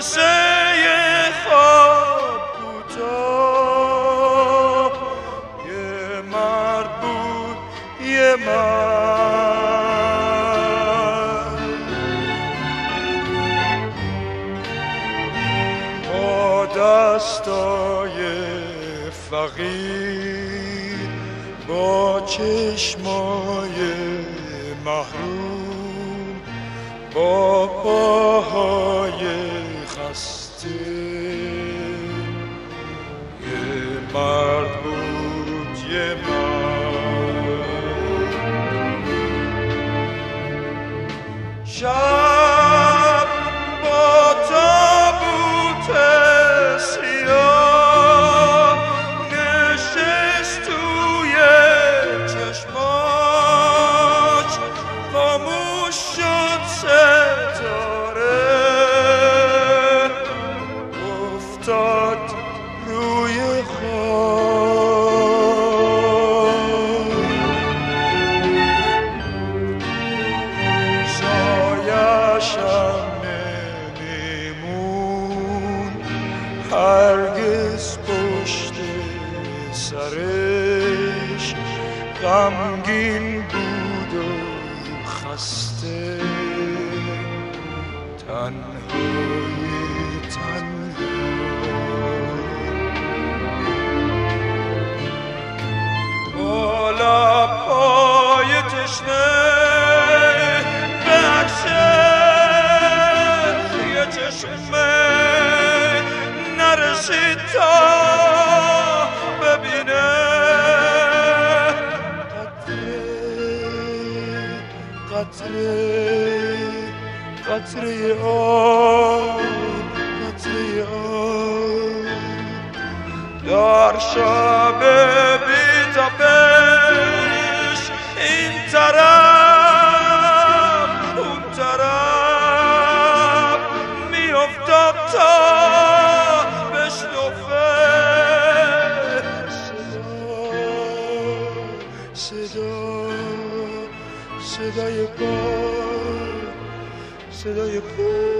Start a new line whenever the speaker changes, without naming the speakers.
قصه خواب کوتاه، یه مرد بود یه مرد، با دستای فقیر، با چشمای محروم، با پاهای خسته، یه مرد بود یه مرد. شب با تابوت سیاه نشست توی چشماش، خاموش شد ستاره، افتاد روی خاک، سایه‌شم نمیمون هرگز پشت سرش، غمگین بود و خسته، تنهای بالا پای تشنه به عکس یه چشمه نرسید تا ببینه، قطره قطره آب، قطره آب در شب بی‌تابش، این طرف اون طرف میافتاد تا بشنفه صدای پا، صدای پا.